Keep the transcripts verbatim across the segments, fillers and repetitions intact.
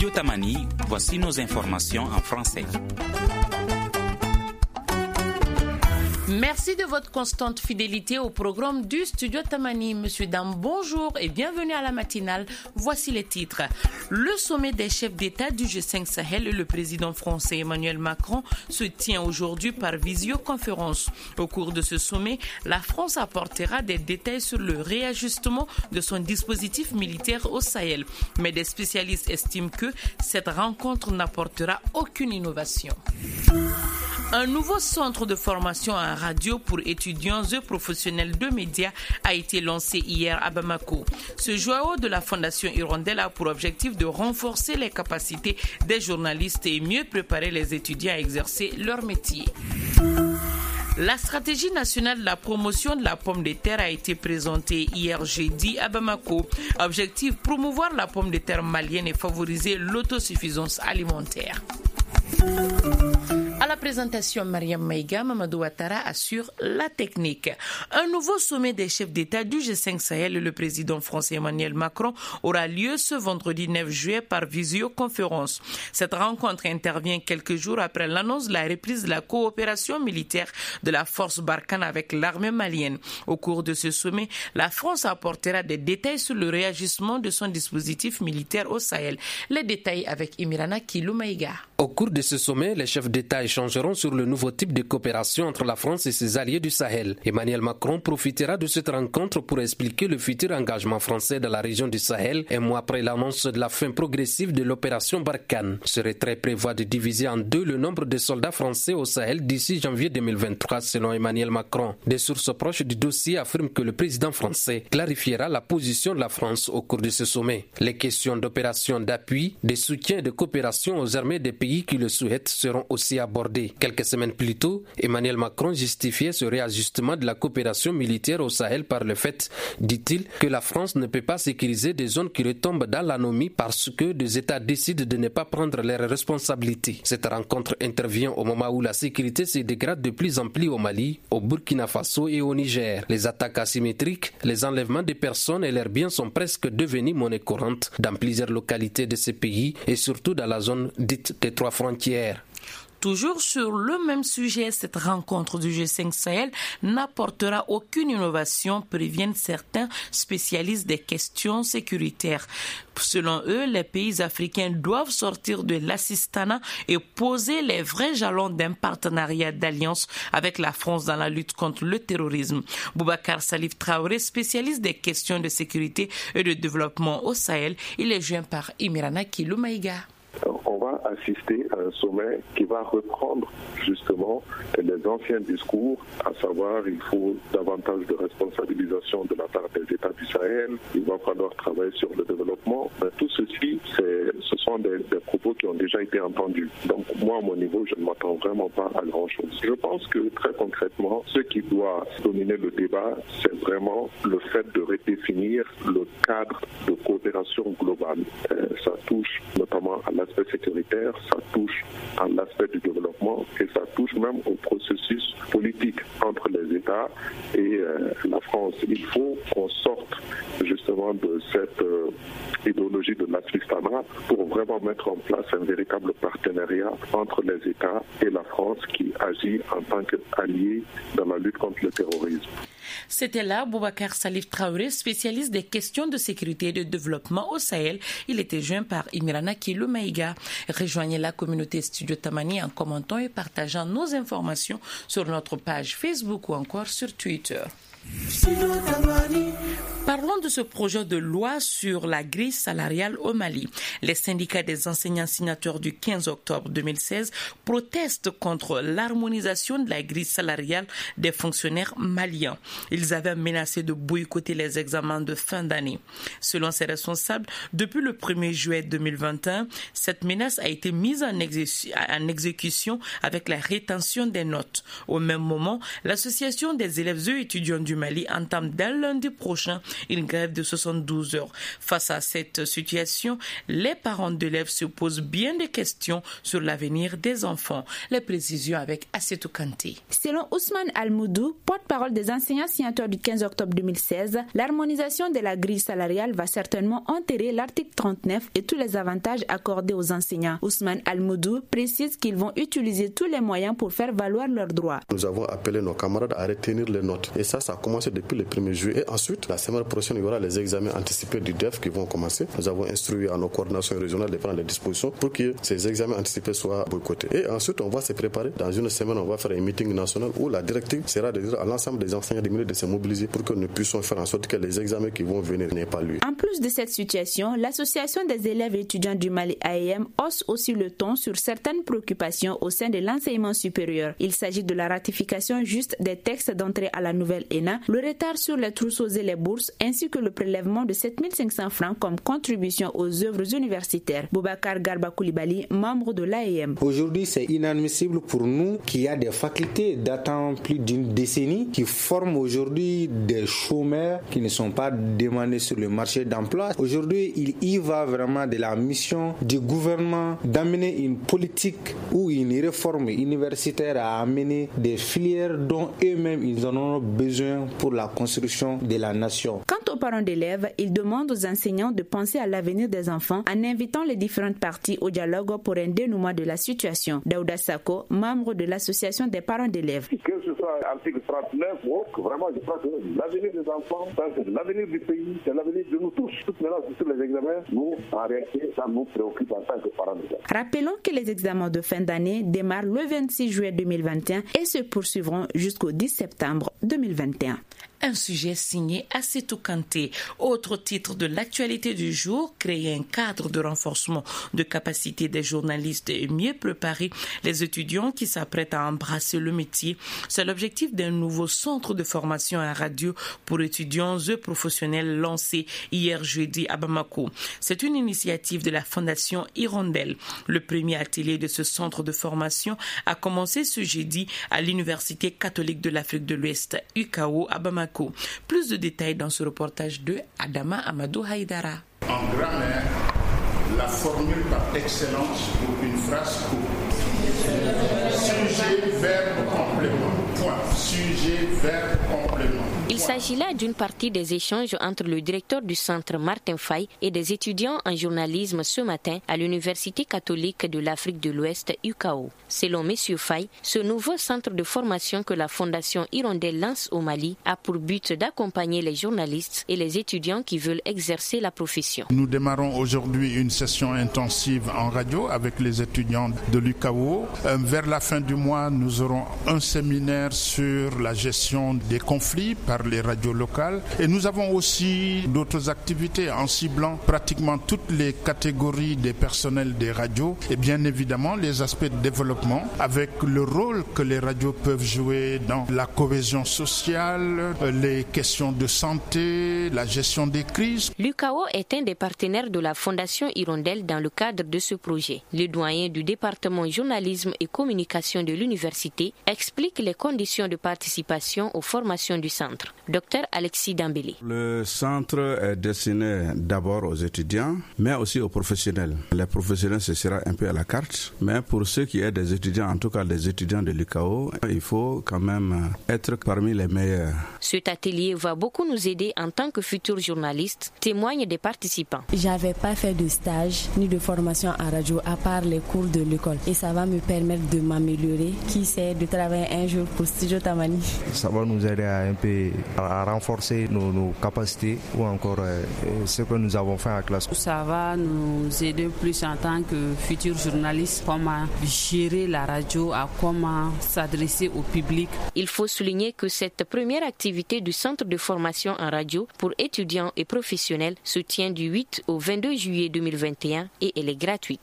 Studio Tamani, voici nos informations en français. Merci de votre constante fidélité au programme du Studio Tamani. Monsieur, Dame, bonjour et bienvenue à la matinale. Voici les titres. Le sommet des chefs d'État du G cinq Sahel et le président français Emmanuel Macron se tient aujourd'hui par visioconférence. Au cours de ce sommet, la France apportera des détails sur le réajustement de son dispositif militaire au Sahel. Mais des spécialistes estiment que cette rencontre n'apportera aucune innovation. Un nouveau centre de formation en radio pour étudiants et professionnels de médias a été lancé hier à Bamako. Ce joyau de la Fondation Hirondelle a pour objectif de renforcer les capacités des journalistes et mieux préparer les étudiants à exercer leur métier. La stratégie nationale de la promotion de la pomme de terre a été présentée hier jeudi à Bamako. Objectif, promouvoir la pomme de terre malienne et favoriser l'autosuffisance alimentaire. À la présentation, Mariam Maïga, Mamadou Ouattara assure la technique. Un nouveau sommet des chefs d'État du G cinq Sahel et le président français Emmanuel Macron aura lieu ce vendredi neuf juillet par visioconférence. Cette rencontre intervient quelques jours après l'annonce de la reprise de la coopération militaire de la force Barkhane avec l'armée malienne. Au cours de ce sommet, la France apportera des détails sur le réajustement de son dispositif militaire au Sahel. Les détails avec Imirana Kilou-Maïga. Au cours de ce sommet, les chefs d'État échangeront sur le nouveau type de coopération entre la France et ses alliés du Sahel. Emmanuel Macron profitera de cette rencontre pour expliquer le futur engagement français dans la région du Sahel, un mois après l'annonce de la fin progressive de l'opération Barkhane. Ce retrait prévoit de diviser en deux le nombre de soldats français au Sahel d'ici janvier deux mille vingt-trois, selon Emmanuel Macron. Des sources proches du dossier affirment que le président français clarifiera la position de la France au cours de ce sommet. Les questions d'opération d'appui, de soutien et de coopération aux armées des pays qui le souhaitent seront aussi abordées. Quelques semaines plus tôt, Emmanuel Macron justifiait ce réajustement de la coopération militaire au Sahel par le fait, dit-il, que la France ne peut pas sécuriser des zones qui retombent dans l'anomie parce que des États décident de ne pas prendre leurs responsabilités. Cette rencontre intervient au moment où la sécurité se dégrade de plus en plus au Mali, au Burkina Faso et au Niger. Les attaques asymétriques, les enlèvements de personnes et leurs biens sont presque devenus monnaie courante dans plusieurs localités de ces pays et surtout dans la zone dite des trois frontières. Toujours sur le même sujet, cette rencontre du G cinq Sahel n'apportera aucune innovation, préviennent certains spécialistes des questions sécuritaires. Selon eux, les pays africains doivent sortir de l'assistanat et poser les vrais jalons d'un partenariat d'alliance avec la France dans la lutte contre le terrorisme. Boubacar Salif Traoré, spécialiste des questions de sécurité et de développement au Sahel, il est joint par Imirana Kilou-Maïga. On va assister à un sommet qui va reprendre justement les anciens discours, à savoir il faut davantage de responsabilisation de la part des États du Sahel, il va falloir travailler sur le développement. Mais tout ceci, c'est, ce sont des, des propos qui ont déjà été entendus. Donc moi, à mon niveau, je ne m'attends vraiment pas à grand-chose. Je pense que très concrètement, ce qui doit dominer le débat, c'est vraiment le fait de redéfinir le cadre de coopération globale. Euh, ça touche notamment à l'aspect sécuritaire, ça touche à l'aspect du développement et ça touche même au processus politique entre les États et euh, la France. Il faut qu'on sorte justement de cette euh, idéologie de l'assistanat pour vraiment mettre en place un véritable partenariat entre les États et la France qui agit en tant qu'allié dans la lutte contre le terrorisme. C'était là Boubacar Salif Traoré, spécialiste des questions de sécurité et de développement au Sahel. Il était joint par Imirana Kilou-Maïga. Rejoignez la communauté Studio Tamani en commentant et partageant nos informations sur notre page Facebook ou encore sur Twitter. Parlons de ce projet de loi sur la grille salariale au Mali. Les syndicats des enseignants signataires du quinze octobre deux mille seize protestent contre l'harmonisation de la grille salariale des fonctionnaires maliens. Ils avaient menacé de boycotter les examens de fin d'année. Selon ces responsables, depuis le premier juillet deux mille vingt et un, cette menace a été mise en, exé- en exécution avec la rétention des notes. Au même moment, l'association des élèves et étudiants du du Mali entame dès lundi prochain une grève de soixante-douze heures. Face à cette situation, les parents d'élèves se posent bien des questions sur l'avenir des enfants. Les précisions avec Assetou Kanté. Selon Ousmane Almoudou, porte-parole des enseignants signataires du quinze octobre deux mille seize, l'harmonisation de la grille salariale va certainement enterrer l'article trente-neuf et tous les avantages accordés aux enseignants. Ousmane Almoudou précise qu'ils vont utiliser tous les moyens pour faire valoir leurs droits. Nous avons appelé nos camarades à retenir les notes. Et ça, ça a commencé depuis le premier juillet. Et ensuite, la semaine prochaine, il y aura les examens anticipés du D E F qui vont commencer. Nous avons instruit à nos coordinations régionales de prendre les dispositions pour que ces examens anticipés soient boycottés. Et ensuite, on va se préparer. Dans une semaine, on va faire un meeting national où la directive sera de dire à l'ensemble des enseignants du milieu de se mobiliser pour que nous puissions faire en sorte que les examens qui vont venir n'aient pas lieu. En plus de cette situation, l'association des élèves et étudiants du Mali A E M hausse aussi le ton sur certaines préoccupations au sein de l'enseignement supérieur. Il s'agit de la ratification juste des textes d'entrée à la nouvelle E N A, le retard sur les trousseaux et les bourses, ainsi que le prélèvement de sept mille cinq cents francs comme contribution aux œuvres universitaires. Boubacar Garba Koulibaly, membre de l'A E M. Aujourd'hui, c'est inadmissible pour nous qu'il y a des facultés datant plus d'une décennie qui forment aujourd'hui des chômeurs qui ne sont pas demandés sur le marché d'emploi. Aujourd'hui, il y va vraiment de la mission du gouvernement d'amener une politique ou une réforme universitaire à amener des filières dont eux-mêmes ils en ont besoin pour la construction de la nation. Quant aux parents d'élèves, ils demandent aux enseignants de penser à l'avenir des enfants en invitant les différentes parties au dialogue pour un dénouement de la situation. Daouda Sako, membre de l'association des parents d'élèves. Que ce soit article trente-neuf ou autre, vraiment je crois que l'avenir des enfants, c'est l'avenir du pays, c'est l'avenir de nous tous. Toutes les sur les examens, nous, en réalité, ça nous préoccupe en tant que parents d'élèves. Rappelons que les examens de fin d'année démarrent le vingt-six juillet deux mille vingt et un et se poursuivront jusqu'au dix septembre deux mille vingt et un. Un sujet signé Assetou Kanté. Autre titre de l'actualité du jour, créer un cadre de renforcement de capacité des journalistes et mieux préparer les étudiants qui s'apprêtent à embrasser le métier. C'est l'objectif d'un nouveau centre de formation à radio pour étudiants et professionnels lancé hier jeudi à Bamako. C'est une initiative de la Fondation Hirondelle. Le premier atelier de ce centre de formation a commencé ce jeudi à l'Université catholique de l'Afrique de l'Ouest, U K O, à Bamako. Plus de détails dans ce reportage de Adama Amadou Haïdara. En grammaire, la formule par excellence pour une phrase courte. Sujet, verbe, complément. Point. Sujet, verbe, complément. Il s'agit là d'une partie des échanges entre le directeur du centre Martin Faye et des étudiants en journalisme ce matin à l'Université catholique de l'Afrique de l'Ouest U K O. Selon M. Faye, ce nouveau centre de formation que la Fondation Hirondelle lance au Mali a pour but d'accompagner les journalistes et les étudiants qui veulent exercer la profession. Nous démarrons aujourd'hui une session intensive en radio avec les étudiants de l'U K O. Euh, vers la fin du mois, nous aurons un séminaire sur la gestion des conflits par les radios locales et nous avons aussi d'autres activités en ciblant pratiquement toutes les catégories des personnels des radios et bien évidemment les aspects de développement avec le rôle que les radios peuvent jouer dans la cohésion sociale, les questions de santé, la gestion des crises. L'U K O est un des partenaires de la Fondation Hirondelle dans le cadre de ce projet. Le doyen du département journalisme et communication de l'université explique les conditions de participation aux formations du centre. Docteur Alexis Dambélé. Le centre est destiné d'abord aux étudiants, mais aussi aux professionnels. Les professionnels, ce sera un peu à la carte, mais pour ceux qui sont des étudiants, en tout cas des étudiants de l'U K O, il faut quand même être parmi les meilleurs. Cet atelier va beaucoup nous aider en tant que futurs journalistes, témoignent des participants. J'avais pas fait de stage ni de formation en radio à part les cours de l'école et ça va me permettre de m'améliorer, qui sait, de travailler un jour pour Studio Tamani. Ça va nous aider à un peu à renforcer nos, nos capacités ou encore euh, ce que nous avons fait en classe. Ça va nous aider plus en tant que futurs journalistes, comment gérer la radio, à comment s'adresser au public. Il faut souligner que cette première activité du centre de formation en radio pour étudiants et professionnels se tient du huit au vingt-deux juillet deux mille vingt et un et elle est gratuite.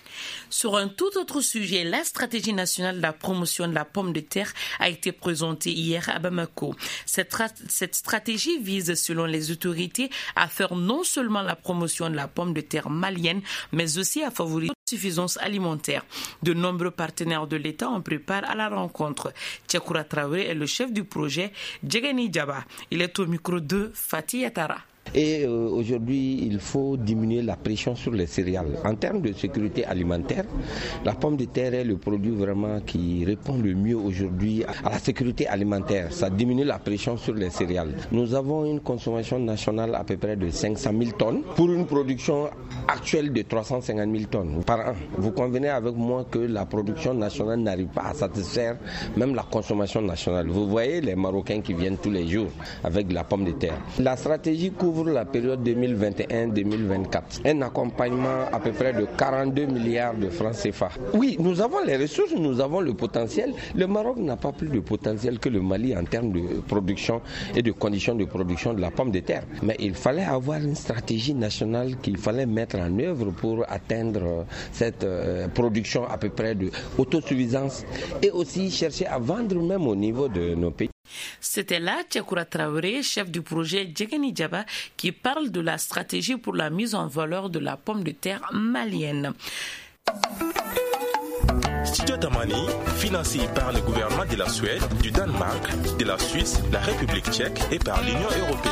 Sur un tout autre sujet, la stratégie nationale de la promotion de la pomme de terre a été présentée hier à Bamako. Cette, cette stratégie vise, selon les autorités, à faire non seulement la promotion de la pomme de terre malienne, mais aussi à favoriser l'autosuffisance alimentaire. De nombreux partenaires de l'État en préparent à la rencontre. Tchakoura Traoré est le chef du projet Djegeni Djaba. Il est au micro de Fatih Yatara. Et euh, aujourd'hui, il faut diminuer la pression sur les céréales. En termes de sécurité alimentaire, la pomme de terre est le produit vraiment qui répond le mieux aujourd'hui à la sécurité alimentaire. Ça diminue la pression sur les céréales. Nous avons une consommation nationale à peu près de cinq cent mille tonnes pour une production actuelle de trois cent cinquante mille tonnes par an. Vous convenez avec moi que la production nationale n'arrive pas à satisfaire même la consommation nationale. Vous voyez les Marocains qui viennent tous les jours avec de la pomme de terre. La stratégie couvre la période deux mille vingt et un deux mille vingt-quatre. Un accompagnement à peu près de quarante-deux milliards de francs C F A. Oui, nous avons les ressources, nous avons le potentiel. Le Maroc n'a pas plus de potentiel que le Mali en termes de production et de conditions de production de la pomme de terre. Mais il fallait avoir une stratégie nationale qu'il fallait mettre en œuvre pour atteindre cette euh, production à peu près de autosuffisance et aussi chercher à vendre même au niveau de nos pays. C'était là Tchakoura Traoré, chef du projet Djegeni Djaba, qui parle de la stratégie pour la mise en valeur de la pomme de terre malienne. Studio Tamani, financé par le gouvernement de la Suède, du Danemark, de la Suisse, la République tchèque et par l'Union européenne.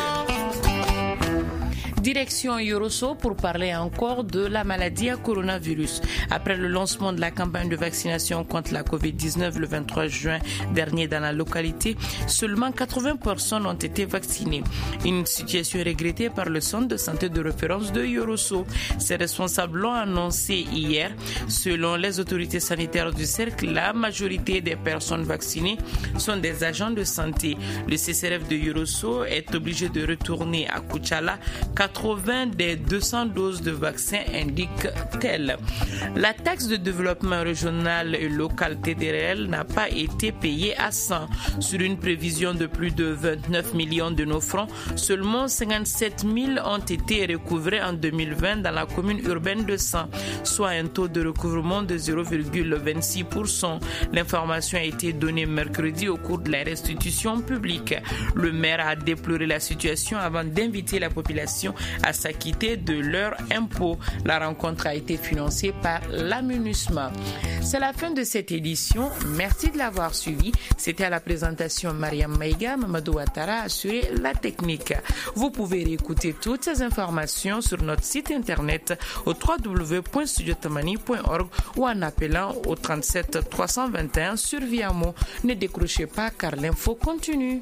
Direction Yorosso pour parler encore de la maladie à coronavirus. Après le lancement de la campagne de vaccination contre la covid dix-neuf le vingt-trois juin dernier dans la localité, seulement quatre-vingts personnes ont été vaccinées. Une situation regrettée par le centre de santé de référence de Yorosso. Ses responsables l'ont annoncé hier. Selon les autorités sanitaires du cercle, la majorité des personnes vaccinées sont des agents de santé. Le C C R F de Yorosso est obligé de retourner à Kouchala. quatre-vingts des deux cents doses de vaccins indiquent tel. La taxe de développement régional et local T D R L n'a pas été payée à cent. Sur une prévision de plus de vingt-neuf millions de nos francs, seulement cinquante-sept mille ont été recouvrés en deux mille vingt dans la commune urbaine de San, soit un taux de recouvrement de zéro virgule vingt-six pour cent. L'information a été donnée mercredi au cours de la restitution publique. Le maire a déploré la situation avant d'inviter la population à s'acquitter de leurs impôts. La rencontre a été financée par la MINUSMA. C'est la fin de cette édition. Merci de l'avoir suivi. C'était à la présentation Mariam Maïga, Mamadou Ouattara a assuré la technique. Vous pouvez réécouter toutes ces informations sur notre site internet au w w w point studio tamani point org ou en appelant au trente-sept trois cent vingt et un sur Viamo. Ne décrochez pas car l'info continue.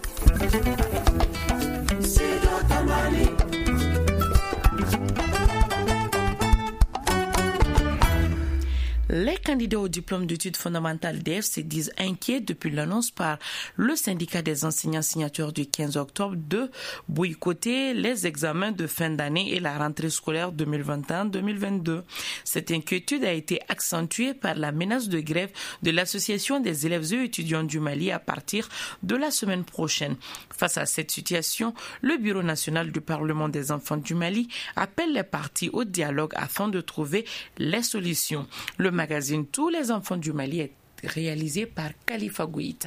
Les candidats au diplôme d'études fondamentales D E F se disent inquiets depuis l'annonce par le syndicat des enseignants signature du quinze octobre de boycotter les examens de fin d'année et la rentrée scolaire deux mille vingt et un deux mille vingt-deux. Cette inquiétude a été accentuée par la menace de grève de l'Association des élèves et étudiants du Mali à partir de la semaine prochaine. Face à cette situation, le Bureau national du Parlement des enfants du Mali appelle les parties au dialogue afin de trouver les solutions. Le magazine Tous les enfants du Mali est réalisé par Khalifa Gouita.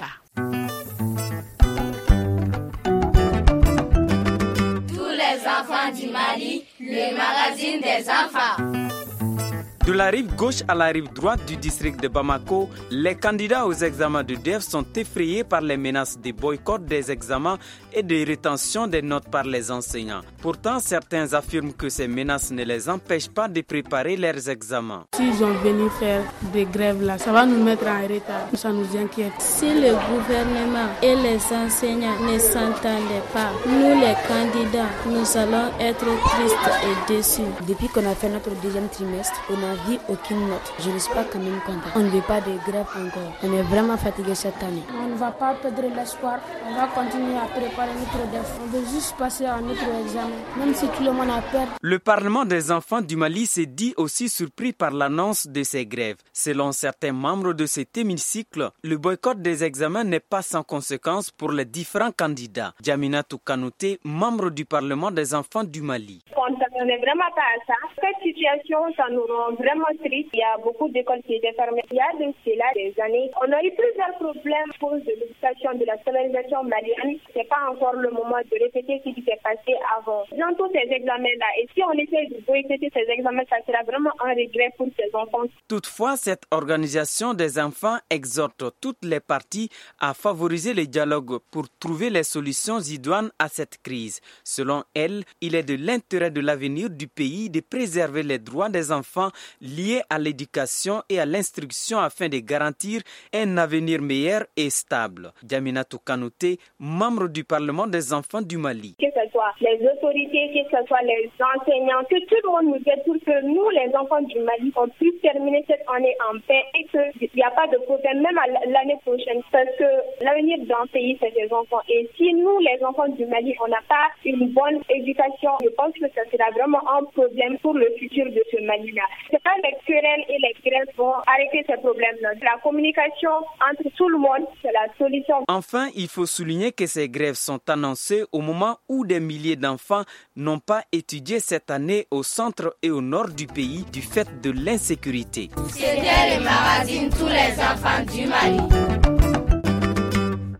Tous les enfants du Mali, le magazine des enfants. De la rive gauche à la rive droite du district de Bamako, les candidats aux examens de D E F sont effrayés par les menaces de boycott des examens et de rétention des notes par les enseignants. Pourtant, certains affirment que ces menaces ne les empêchent pas de préparer leurs examens. S'ils ont venu faire des grèves là, ça va nous mettre en retard. Ça nous inquiète. Si le gouvernement et les enseignants ne s'entendaient pas, nous les candidats, nous allons être tristes et déçus. Depuis qu'on a fait notre deuxième trimestre, on a vu aucune note. Je ne suis pas quand même content. On ne veut pas de grève encore. On est vraiment fatigué cette année. On ne va pas perdre l'espoir. On va continuer à préparer notre D E F. On veut juste passer à notre examen, même si tout le monde a peur. Le Parlement des enfants du Mali s'est dit aussi surpris par l'annonce de ces grèves. Selon certains membres de cet hémicycle, le boycott des examens n'est pas sans conséquence pour les différents candidats. Djamina Toukanouté, membre du Parlement des enfants du Mali. Compte On n'est vraiment pas à ça. Cette situation, ça nous rend vraiment triste. Il y a beaucoup d'écoles qui étaient fermées. Il y a de cela des années. On a eu plusieurs problèmes à cause de l'éducation, de la scolarisation malienne. C'est pas encore le moment de répéter ce qui s'est passé avant. Dans tous ces examens-là, et si on essaie de boycotter ces examens, ça sera vraiment un regret pour ces enfants. Toutefois, cette organisation des enfants exhorte toutes les parties à favoriser le dialogue pour trouver les solutions idoines à cette crise. Selon elle, il est de l'intérêt de l'avenir du pays de préserver les droits des enfants liés à l'éducation et à l'instruction afin de garantir un avenir meilleur et stable. Djaminatou Kanouté, membre du Parlement des enfants du Mali. Que ce soit les autorités, que ce soit les enseignants, que tout le monde nous aide pour que nous, les enfants du Mali, on puisse terminer cette année en paix et qu'il n'y a pas de problème même à l'année prochaine. Parce que l'avenir d'un pays, c'est les enfants. Et si nous, les enfants du Mali, on n'a pas une bonne éducation, je pense que ça sera vraiment un problème pour le futur de ce Mali-là. C'est pas les querelles et les grèves vont arrêter ces problèmes-là. La communication entre tout le monde, c'est la solution. Enfin, il faut souligner que ces grèves sont annoncées au moment où des milliers d'enfants n'ont pas étudié cette année au centre et au nord du pays du fait de l'insécurité. C'était le magazine Tous les enfants du Mali.